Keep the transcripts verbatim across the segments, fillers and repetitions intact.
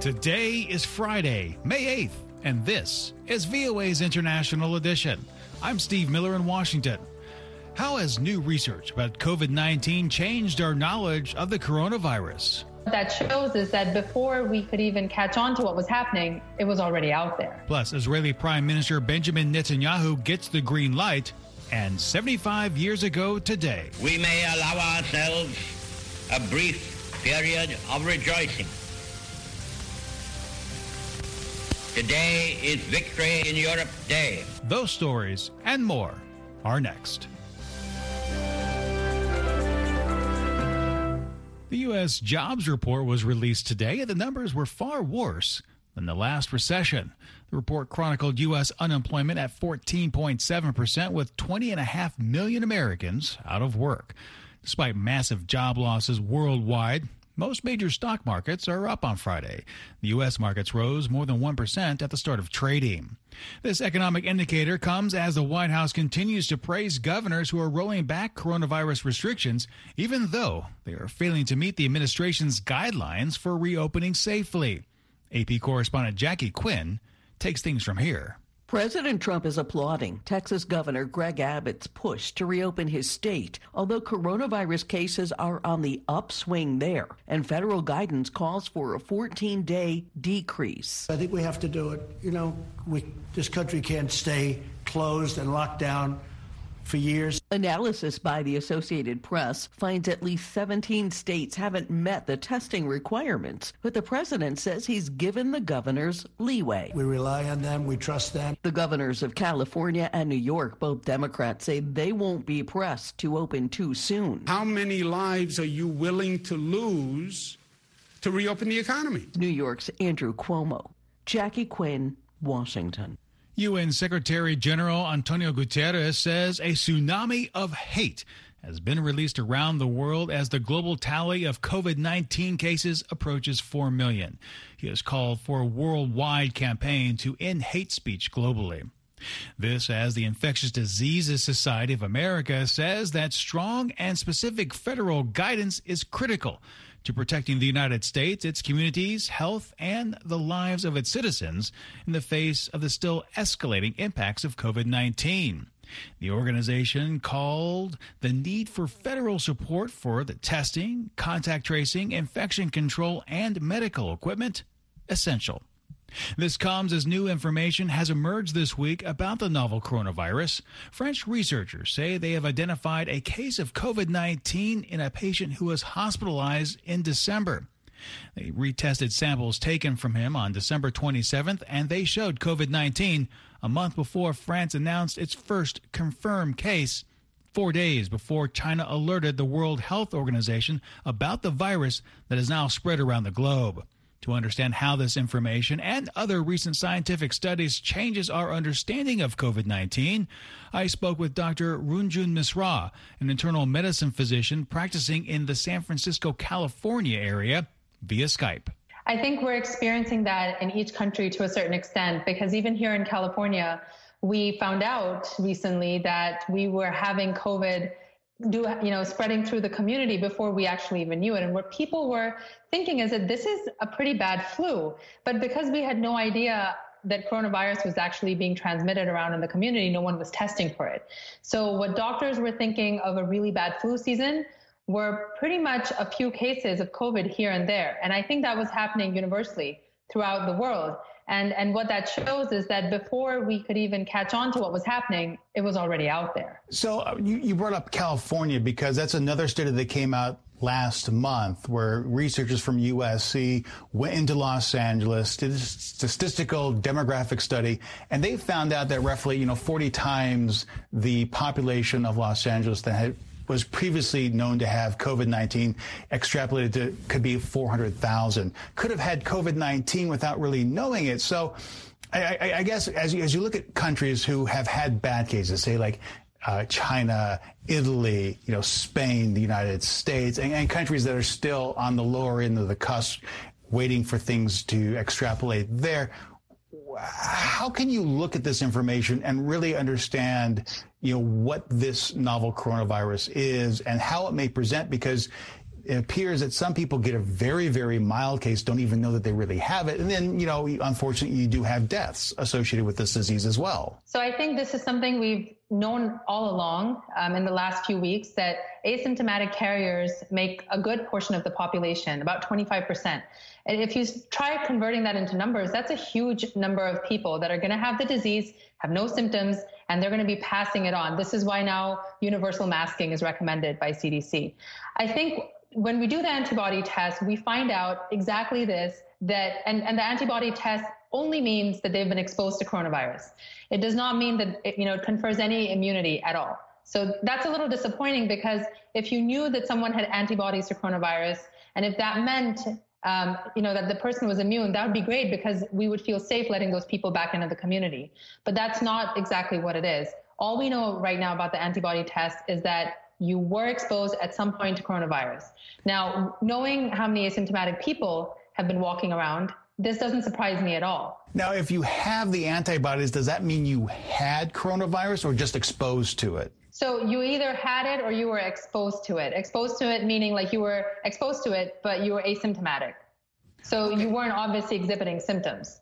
Today is Friday, May eighth, and this is V O A's International Edition. I'm Steve Miller in Washington. How has new research about COVID nineteen changed our knowledge of the coronavirus? What that shows is that before we could even catch on to what was happening, it was already out there. Plus, Israeli Prime Minister Benjamin Netanyahu gets the green light, and seventy-five years ago today, we may allow ourselves a brief period of rejoicing. Today is Victory in Europe Day. Those stories and more are next. The U S jobs report was released today, and the numbers were far worse than the last recession. The report chronicled U S unemployment at fourteen point seven percent, with twenty point five million Americans out of work. Despite massive job losses worldwide, most major stock markets are up on Friday. The U S markets rose more than one percent at the start of trading. This economic indicator comes as the White House continues to praise governors who are rolling back coronavirus restrictions, even though they are failing to meet the administration's guidelines for reopening safely. A P correspondent Jackie Quinn takes things from here. President Trump is applauding Texas Governor Greg Abbott's push to reopen his state, although coronavirus cases are on the upswing there, and federal guidance calls for a fourteen-day decrease. I think we have to do it. You know, we, this country can't stay closed and locked down for years. Analysis by the Associated Press finds at least seventeen states haven't met the testing requirements, but the president says he's given the governors leeway. We rely on them. We trust them. The governors of California and New York, both Democrats, say they won't be pressed to open too soon. How many lives are you willing to lose to reopen the economy? New York's Andrew Cuomo. Jackie Quinn, Washington. U N Secretary General Antonio Guterres says a tsunami of hate has been released around the world as the global tally of COVID nineteen cases approaches four million. He has called for a worldwide campaign to end hate speech globally. This as the Infectious Diseases Society of America says that strong and specific federal guidance is critical to protecting the United States, its communities, health, and the lives of its citizens in the face of the still escalating impacts of COVID nineteen. The organization called the need for federal support for the testing, contact tracing, infection control, and medical equipment essential. This comes as new information has emerged this week about the novel coronavirus. French researchers say they have identified a case of COVID nineteen in a patient who was hospitalized in December. They retested samples taken from him on December twenty-seventh, and they showed COVID nineteen a month before France announced its first confirmed case, four days before China alerted the World Health Organization about the virus that has now spread around the globe. To understand how this information and other recent scientific studies changes our understanding of COVID nineteen, I spoke with Doctor Runjun Misra, an internal medicine physician practicing in the San Francisco, California area via Skype. I think we're experiencing that in each country to a certain extent, because even here in California, we found out recently that we were having COVID do you know spreading through the community before we actually even knew it. And what people were thinking is that this is a pretty bad flu, but because we had no idea that coronavirus was actually being transmitted around in the community, no one was testing for it. So what doctors were thinking of a really bad flu season were pretty much a few cases of COVID here and there. And I think that was happening universally throughout the world. And and what that shows is that before we could even catch on to what was happening, it was already out there. So uh, you, you brought up California because that's another study that came out last month where researchers from U S C went into Los Angeles, did a statistical demographic study, and they found out that roughly, you know, forty times the population of Los Angeles that had was previously known to have COVID nineteen, extrapolated to could be four hundred thousand, could have had COVID nineteen without really knowing it. So I, I, I guess as you, as you look at countries who have had bad cases, say like uh, China, Italy, you know, Spain, the United States, and, and countries that are still on the lower end of the cusp, waiting for things to extrapolate there, how can you look at this information and really understand, you know, what this novel coronavirus is and how it may present? Because it appears that some people get a very, very mild case, don't even know that they really have it. And then, you know, unfortunately, you do have deaths associated with this disease as well. So I think this is something we've known all along um, in the last few weeks, that asymptomatic carriers make a good portion of the population, about twenty-five percent. And if you try converting that into numbers, that's a huge number of people that are going to have the disease, have no symptoms, and they're going to be passing it on. This is why now universal masking is recommended by C D C. I think when we do the antibody test, we find out exactly this, that, and, and the antibody test only means that they've been exposed to coronavirus. It does not mean that it, you know, it confers any immunity at all. So that's a little disappointing, because if you knew that someone had antibodies to coronavirus, and if that meant Um, you know, that the person was immune, that would be great, because we would feel safe letting those people back into the community. But that's not exactly what it is. All we know right now about the antibody test is that you were exposed at some point to coronavirus. Now, knowing how many asymptomatic people have been walking around, this doesn't surprise me at all. Now, if you have the antibodies, does that mean you had coronavirus or just exposed to it? So you either had it or you were exposed to it. Exposed to it meaning like you were exposed to it, but you were asymptomatic. So you weren't obviously exhibiting symptoms.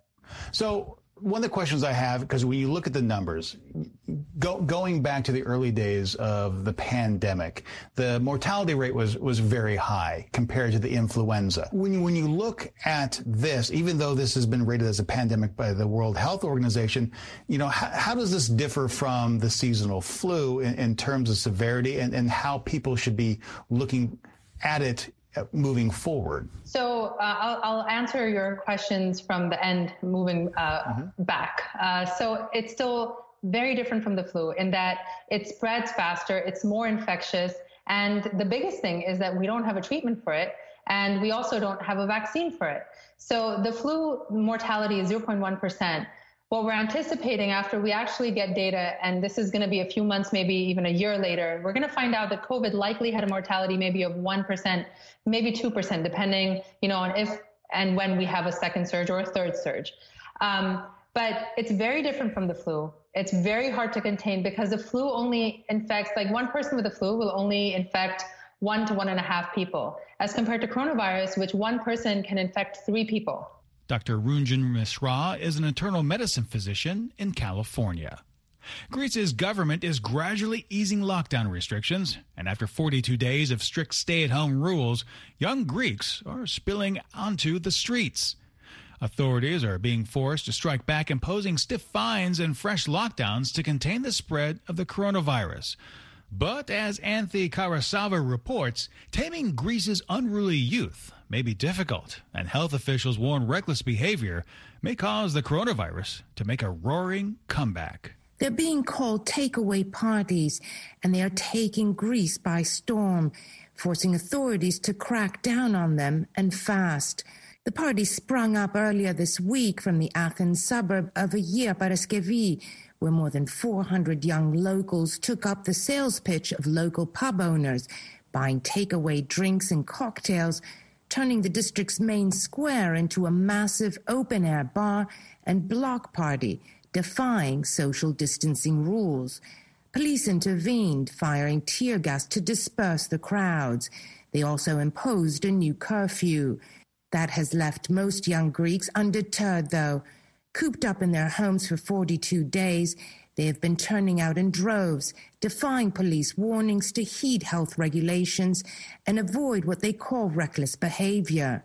So one of the questions I have, because when you look at the numbers, go, going back to the early days of the pandemic, the mortality rate was, was very high compared to the influenza. When you, when you look at this, even though this has been rated as a pandemic by the World Health Organization, you know, how, how does this differ from the seasonal flu in, in terms of severity, and, and how people should be looking at it moving forward? So uh, I'll, I'll answer your questions from the end, moving uh, mm-hmm. back. Uh, so it's still very different from the flu in that it spreads faster, it's more infectious, and the biggest thing is that we don't have a treatment for it, and we also don't have a vaccine for it. So the flu mortality is zero point one percent. What we're anticipating after we actually get data, and this is going to be a few months, maybe even a year later, we're going to find out that COVID likely had a mortality maybe of one percent, maybe two percent, depending, you know, on if and when we have a second surge or a third surge. Um, but it's very different from the flu. It's very hard to contain, because the flu only infects, like one person with the flu will only infect one to one and a half people, as compared to coronavirus, which one person can infect three people. Doctor Runjan Misra is an internal medicine physician in California. Greece's government is gradually easing lockdown restrictions, and after forty-two days of strict stay-at-home rules, young Greeks are spilling onto the streets. Authorities are being forced to strike back, imposing stiff fines and fresh lockdowns to contain the spread of the coronavirus. But as Anthi Karasava reports, taming Greece's unruly youth may be difficult, and health officials warn reckless behavior may cause the coronavirus to make a roaring comeback. They're being called takeaway parties, and they are taking Greece by storm, forcing authorities to crack down on them, and fast. The party sprung up earlier this week from the Athens suburb of Agia Paraskevi, where more than four hundred young locals took up the sales pitch of local pub owners, buying takeaway drinks and cocktails, turning the district's main square into a massive open-air bar and block party, defying social distancing rules. Police intervened, firing tear gas to disperse the crowds. They also imposed a new curfew. That has left most young Greeks undeterred, though. Cooped up in their homes for forty-two days, they have been turning out in droves, defying police warnings to heed health regulations and avoid what they call reckless behavior.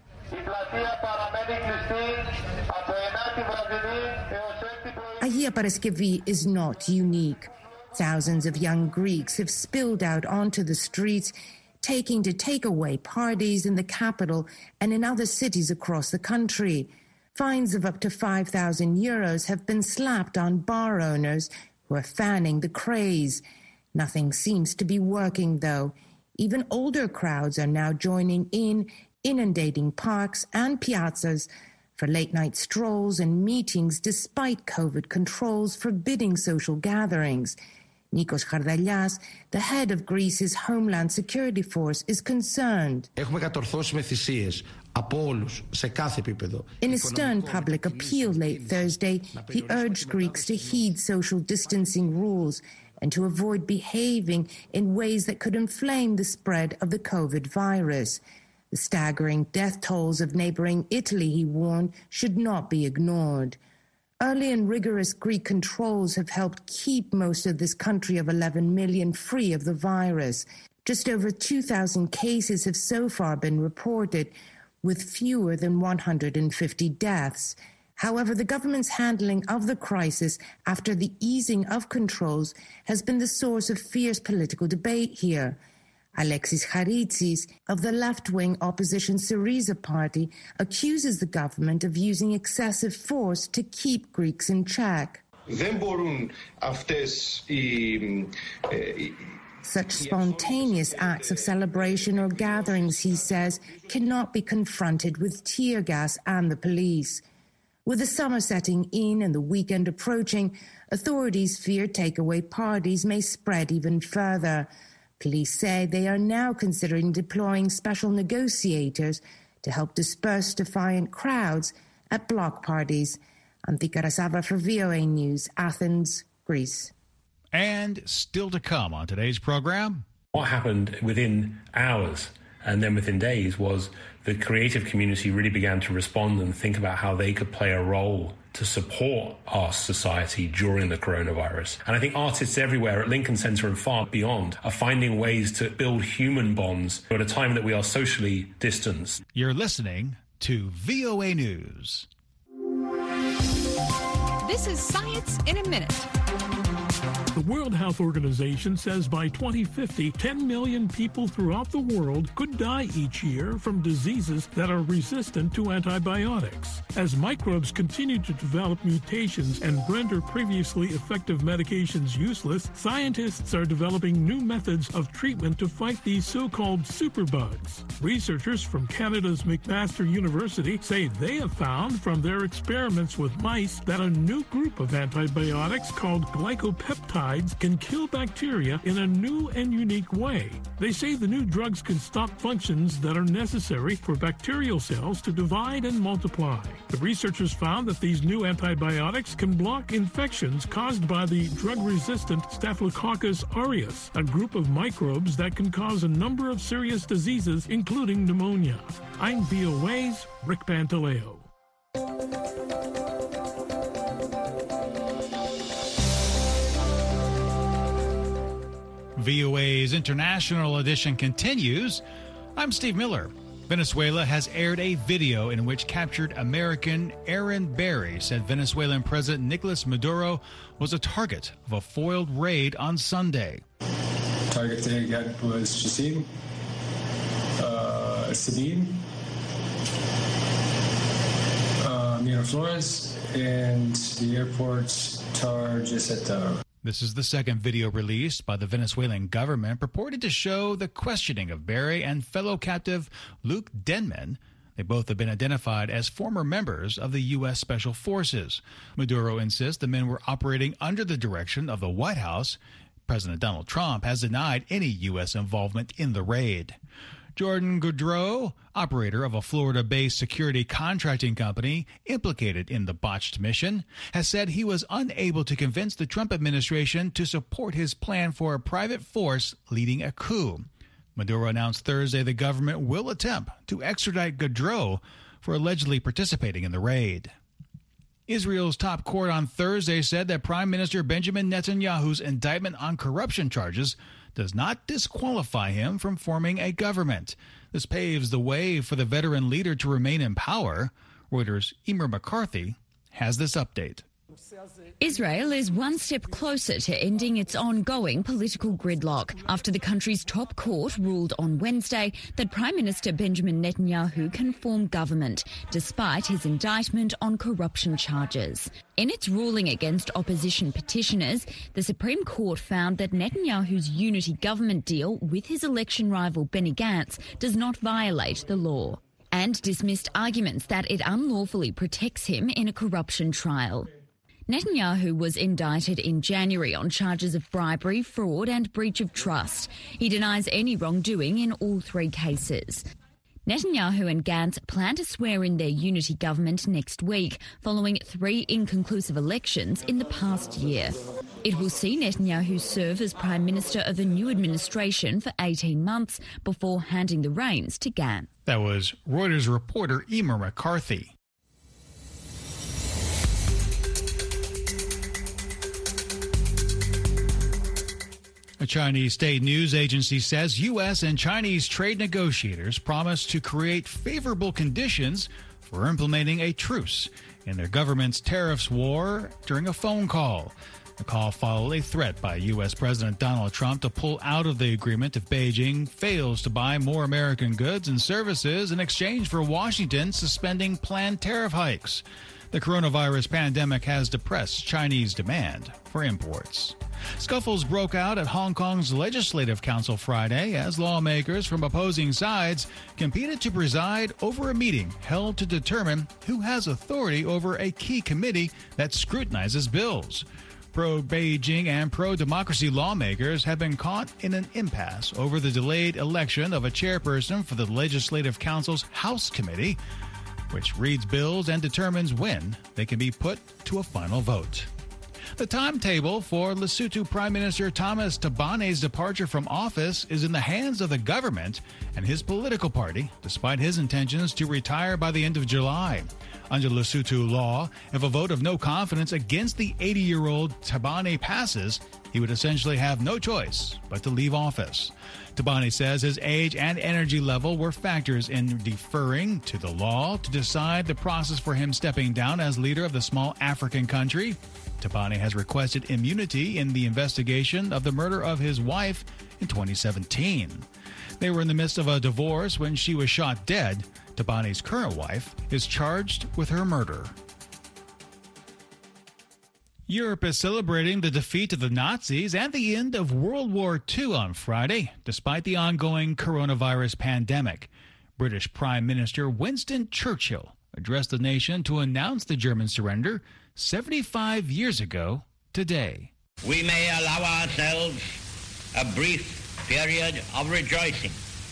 Agia Paraskevi is not unique. Thousands of young Greeks have spilled out onto the streets, taking to takeaway parties in the capital and in other cities across the country. Fines of up to five thousand euros have been slapped on bar owners who are fanning the craze. Nothing seems to be working, though. Even older crowds are now joining in, inundating parks and piazzas for late-night strolls and meetings despite COVID controls forbidding social gatherings. Nikos Chardalias, the head of Greece's Homeland Security Force, is concerned. In a stern public appeal late Thursday, he urged Greeks to heed social distancing rules and to avoid behaving in ways that could inflame the spread of the COVID virus. The staggering death tolls of neighboring Italy, he warned, should not be ignored. Early and rigorous Greek controls have helped keep most of this country of eleven million free of the virus. Just over two thousand cases have so far been reported, with fewer than one hundred fifty deaths. However, the government's handling of the crisis after the easing of controls has been the source of fierce political debate here. Alexis Haritsis of the left-wing opposition Syriza party accuses the government of using excessive force to keep Greeks in check. Such spontaneous acts of celebration or gatherings, he says, cannot be confronted with tear gas and the police. With the summer setting in and the weekend approaching, authorities fear takeaway parties may spread even further. Police say they are now considering deploying special negotiators to help disperse defiant crowds at block parties. Antika Rasava for V O A News, Athens, Greece. And still to come on today's program. What happened within hours and then within days was the creative community really began to respond and think about how they could play a role to support our society during the coronavirus. And I think artists everywhere at Lincoln Center and far beyond are finding ways to build human bonds at a time that we are socially distanced. You're listening to V O A News. This is Science in a Minute. The World Health Organization says by twenty fifty, ten million people throughout the world could die each year from diseases that are resistant to antibiotics. As microbes continue to develop mutations and render previously effective medications useless, scientists are developing new methods of treatment to fight these so-called superbugs. Researchers from Canada's McMaster University say they have found from their experiments with mice that a new group of antibiotics called glycopeptides can kill bacteria in a new and unique way. They say the new drugs can stop functions that are necessary for bacterial cells to divide and multiply. The researchers found that these new antibiotics can block infections caused by the drug-resistant Staphylococcus aureus, a group of microbes that can cause a number of serious diseases, including pneumonia. I'm V O A's Rick Pantaleo. V O A's International Edition continues. I'm Steve Miller. Venezuela has aired a video in which captured American Aaron Berry said Venezuelan President Nicolas Maduro was a target of a foiled raid on Sunday. Target they got was Jassim, uh, Sabine, uh, Miraflores, and the airport's Tarjeta. This is the second video released by the Venezuelan government purported to show the questioning of Berry and fellow captive Luke Denman. They both have been identified as former members of the U S Special Forces. Maduro insists the men were operating under the direction of the White House. President Donald Trump has denied any U S involvement in the raid. Jordan Goudreau, operator of a Florida-based security contracting company implicated in the botched mission, has said he was unable to convince the Trump administration to support his plan for a private force leading a coup. Maduro announced Thursday the government will attempt to extradite Goudreau for allegedly participating in the raid. Israel's top court on Thursday said that Prime Minister Benjamin Netanyahu's indictment on corruption charges does not disqualify him from forming a government. This paves the way for the veteran leader to remain in power. Reuters' Emer McCarthy has this update. Israel is one step closer to ending its ongoing political gridlock after the country's top court ruled on Wednesday that Prime Minister Benjamin Netanyahu can form government, despite his indictment on corruption charges. In its ruling against opposition petitioners, the Supreme Court found that Netanyahu's unity government deal with his election rival Benny Gantz does not violate the law, and dismissed arguments that it unlawfully protects him in a corruption trial. Netanyahu was indicted in January on charges of bribery, fraud and breach of trust. He denies any wrongdoing in all three cases. Netanyahu and Gantz plan to swear in their unity government next week, following three inconclusive elections in the past year. It will see Netanyahu serve as Prime Minister of a new administration for eighteen months before handing the reins to Gantz. That was Reuters reporter Emer McCarthy. A Chinese state news agency says U S and Chinese trade negotiators promised to create favorable conditions for implementing a truce in their government's tariffs war during a phone call. The call followed a threat by U S President Donald Trump to pull out of the agreement if Beijing fails to buy more American goods and services in exchange for Washington suspending planned tariff hikes. The coronavirus pandemic has depressed Chinese demand for imports. Scuffles broke out at Hong Kong's Legislative Council Friday as lawmakers from opposing sides competed to preside over a meeting held to determine who has authority over a key committee that scrutinizes bills. Pro-Beijing and pro-democracy lawmakers have been caught in an impasse over the delayed election of a chairperson for the Legislative Council's House Committee, which reads bills and determines when they can be put to a final vote. The timetable for Lesotho Prime Minister Thomas Tabane's departure from office is in the hands of the government and his political party, despite his intentions to retire by the end of July. Under Lesotho law, if a vote of no confidence against the eighty-year-old Tabane passes, he would essentially have no choice but to leave office. Tabane says his age and energy level were factors in deferring to the law to decide the process for him stepping down as leader of the small African country. Tabane has requested immunity in the investigation of the murder of his wife in twenty seventeen. They were in the midst of a divorce when she was shot dead. Tabane's current wife is charged with her murder. Europe is celebrating the defeat of the Nazis and the end of World War Two on Friday, despite the ongoing coronavirus pandemic. British Prime Minister Winston Churchill addressed the nation to announce the German surrender seventy-five years ago today. We may allow ourselves a brief period of rejoicing.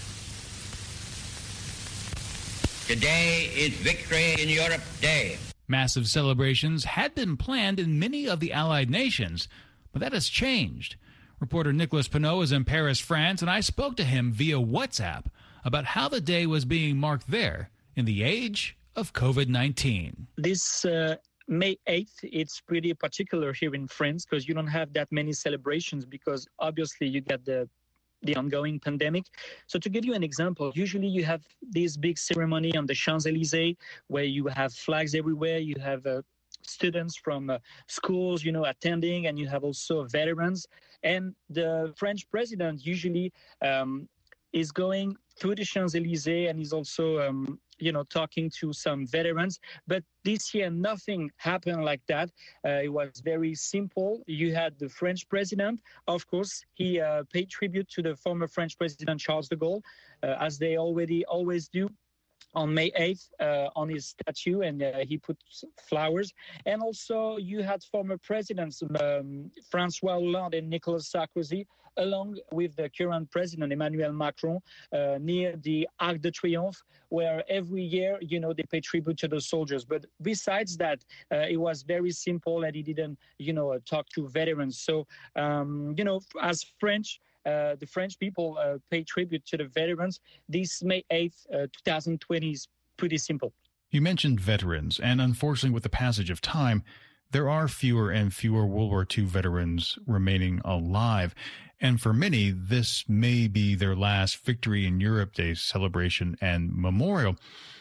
Today is Victory in Europe Day. Massive celebrations had been planned in many of the Allied nations, but that has changed. Reporter Nicholas Pinot is in Paris, France, and I spoke to him via WhatsApp about how the day was being marked there in the age of COVID nineteen. This uh, May eighth, it's pretty particular here in France because you don't have that many celebrations because obviously you get the the ongoing pandemic. So to give you an example, usually you have this big ceremony on the Champs-Élysées where you have flags everywhere, you have uh, students from uh, schools, you know, attending, and you have also veterans. And the French president usually um, is going through the Champs-Élysées and is also, um, you know, talking to some veterans. But this year, nothing happened like that. Uh, it was very simple. You had the French president. Of course, he uh, paid tribute to the former French president, Charles de Gaulle, uh, as they already always do on May eighth uh, on his statue, and uh, he put flowers. And also you had former presidents, um, Francois Hollande and Nicolas Sarkozy, along with the current president, Emmanuel Macron, uh, near the Arc de Triomphe, where every year, you know, they pay tribute to the soldiers. But besides that, uh, it was very simple, and he didn't, you know, talk to veterans. So, um, you know, as French, Uh, the French people uh, pay tribute to the veterans. This May eighth, uh, twenty twenty is pretty simple. You mentioned veterans, and unfortunately with the passage of time, there are fewer and fewer World War Two veterans remaining alive. And for many, this may be their last Victory in Europe Day celebration and memorial.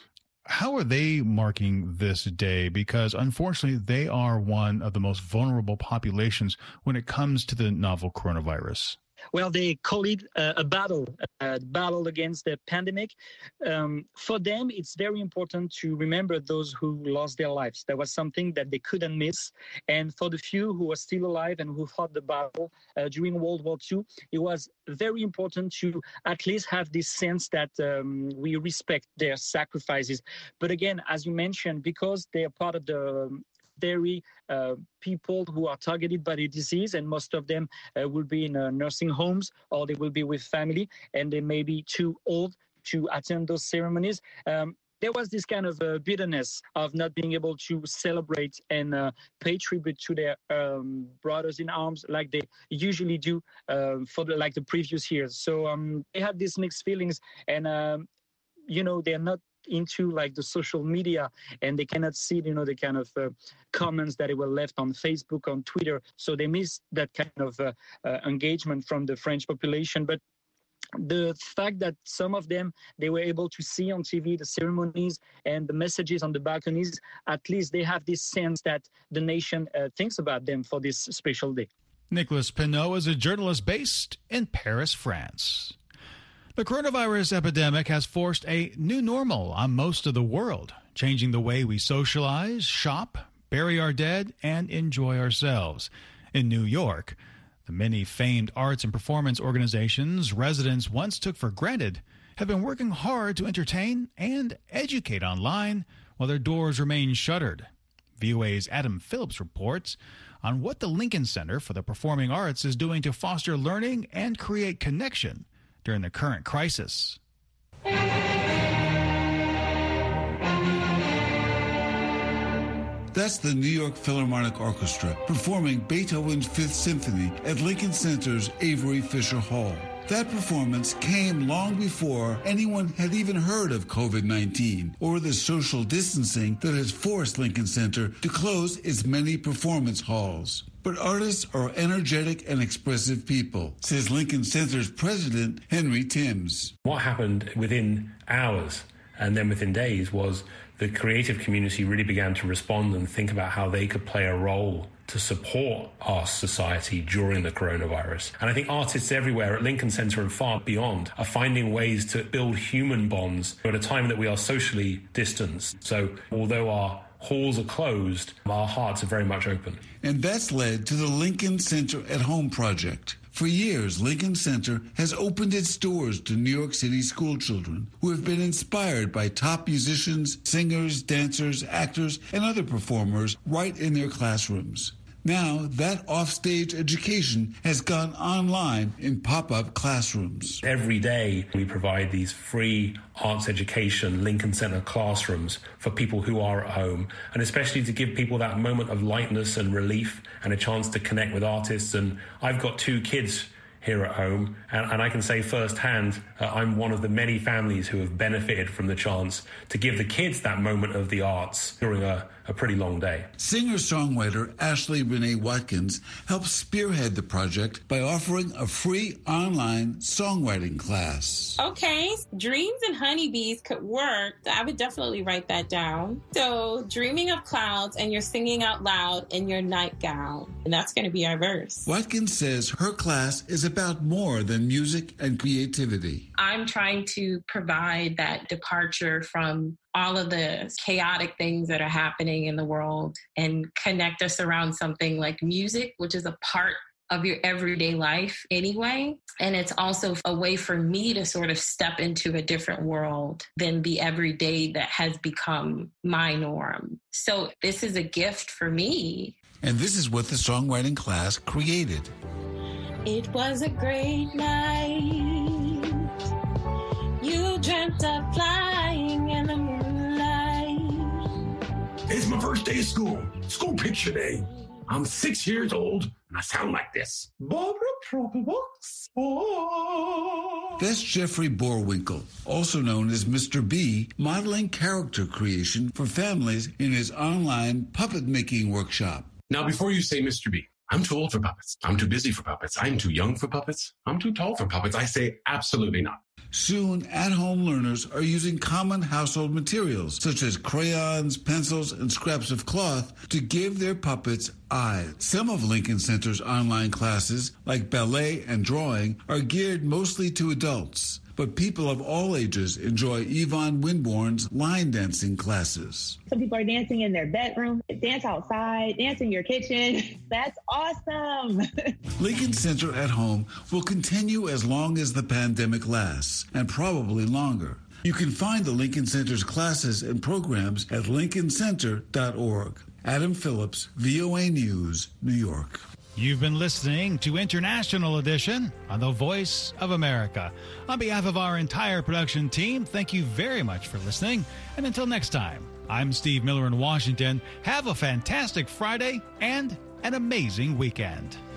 How are they marking this day? Because unfortunately, they are one of the most vulnerable populations when it comes to the novel coronavirus. Well, they call it uh, a battle, a battle against the pandemic. Um, for them, it's very important to remember those who lost their lives. That was something that they couldn't miss. And for the few who are still alive and who fought the battle uh, during World War Two, it was very important to at least have this sense that um, we respect their sacrifices. But again, as you mentioned, because they are part of the very uh, people who are targeted by the disease, and most of them uh, will be in uh, nursing homes, or they will be with family, and they may be too old to attend those ceremonies. Um, there was this kind of uh, bitterness of not being able to celebrate and uh, pay tribute to their um, brothers in arms like they usually do uh, for the, like the previous years. So um, they had these mixed feelings, and um, you know, they're not into like the social media, and they cannot see, you know, the kind of uh, comments that were left on Facebook, on Twitter. So they missed that kind of uh, uh, engagement from the French population. But the fact that some of them, they were able to see on T V the ceremonies and the messages on the balconies, at least they have this sense that the nation uh, thinks about them for this special day. Nicholas Pinot is a journalist based in Paris, France. The coronavirus epidemic has forced a new normal on most of the world, changing the way we socialize, shop, bury our dead, and enjoy ourselves. In New York, the many famed arts and performance organizations residents once took for granted have been working hard to entertain and educate online while their doors remain shuttered. V O A's Adam Phillips reports on what the Lincoln Center for the Performing Arts is doing to foster learning and create connection during the current crisis. That's the New York Philharmonic Orchestra performing Beethoven's Fifth Symphony at Lincoln Center's Avery Fisher Hall. That performance came long before anyone had even heard of COVID nineteen or the social distancing that has forced Lincoln Center to close its many performance halls. But artists are energetic and expressive people, says Lincoln Center's president, Henry Timms. What happened within hours and then within days was the creative community really began to respond and think about how they could play a role to support our society during the coronavirus. And I think artists everywhere at Lincoln Center and far beyond are finding ways to build human bonds at a time that we are socially distanced. So although our halls are closed, our hearts are very much open. And that's led to the Lincoln Center at Home project. For years, Lincoln Center has opened its doors to New York City school children who have been inspired by top musicians, singers, dancers, actors, and other performers right in their classrooms. Now, that offstage education has gone online in pop-up classrooms. Every day, we provide these free arts education Lincoln Center classrooms for people who are at home, and especially to give people that moment of lightness and relief and a chance to connect with artists. And I've got two kids here at home, and, and I can say firsthand, uh, I'm one of the many families who have benefited from the chance to give the kids that moment of the arts during a, a pretty long day. Singer-songwriter Ashley Renee Watkins helps spearhead the project by offering a free online songwriting class. Okay, dreams and honeybees could work. I would definitely write that down. So, dreaming of clouds and you're singing out loud in your nightgown. And that's going to be our verse. Watkins says her class is about more than music and creativity. I'm trying to provide that departure from all of the chaotic things that are happening in the world and connect us around something like music, which is a part of your everyday life anyway. And it's also a way for me to sort of step into a different world than the everyday that has become my norm. So this is a gift for me. And this is what the songwriting class created. It was a great night. You dreamt of flying in the moonlight. It's my first day of school. School picture day. I'm six years old, and I sound like this. Barbara Properbox. Oh. That's Jeffrey Borwinkle, also known as Mister B, modeling character creation for families in his online puppet-making workshop. Now, before you say Mister B, I'm too old for puppets. I'm too busy for puppets. I'm too young for puppets. I'm too tall for puppets. I say absolutely not. Soon, at-home learners are using common household materials, such as crayons, pencils, and scraps of cloth, to give their puppets eyes. Some of Lincoln Center's online classes, like ballet and drawing, are geared mostly to adults. But people of all ages enjoy Yvonne Winborn's line dancing classes. Some people are dancing in their bedroom, dance outside, dance in your kitchen. That's awesome. Lincoln Center at Home will continue as long as the pandemic lasts, and probably longer. You can find the Lincoln Center's classes and programs at lincoln center dot org. Adam Phillips, V O A News, New York. You've been listening to International Edition on the Voice of America. On behalf of our entire production team, thank you very much for listening. And until next time, I'm Steve Miller in Washington. Have a fantastic Friday and an amazing weekend.